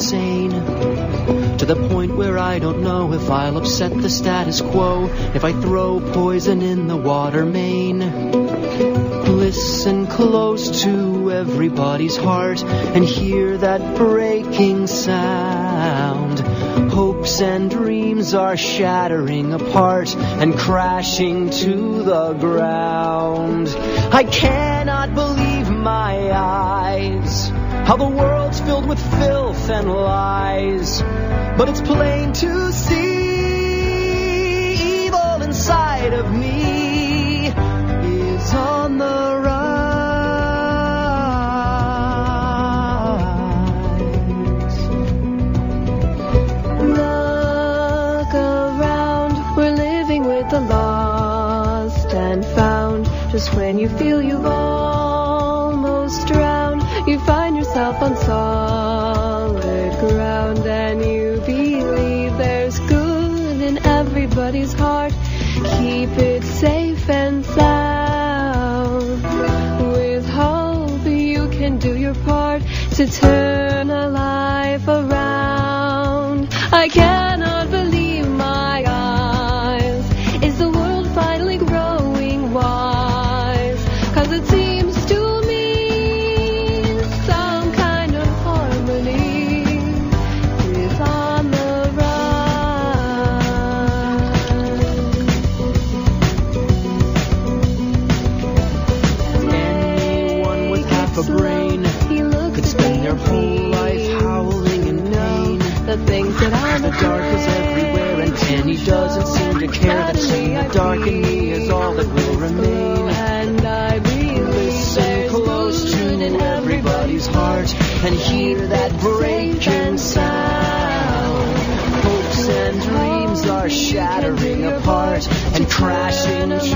insane, to the point where I don't know if I'll upset the status quo if I throw poison in the water main. Listen close to everybody's heart and hear that breaking sound. Hopes and dreams are shattering apart and crashing to the ground. I cannot believe my eyes, how the world's filled with filth and lies. But it's plain to see evil inside of me is on the rise. Look around, we're living with the lost and found. Just when you feel you've almost drowned, you find yourself on solid ground, and you believe there's good in everybody's heart. Keep it safe and sound. With hope you can do your part to turn a life around. I cannot believe my eyes. Is the world finally growing wise? 'Cause it seems to me some kind of harmony is on the Anyone with half a brain could spend their whole life howling in pain. The things that I'm The dark is everywhere and Penny doesn't seem to care. That seeing the dark in me is all that will remain. and I believe Listen there's close good to in everybody's heart and hear that breaking sound. Hopes and dreams are shattering apart and crashing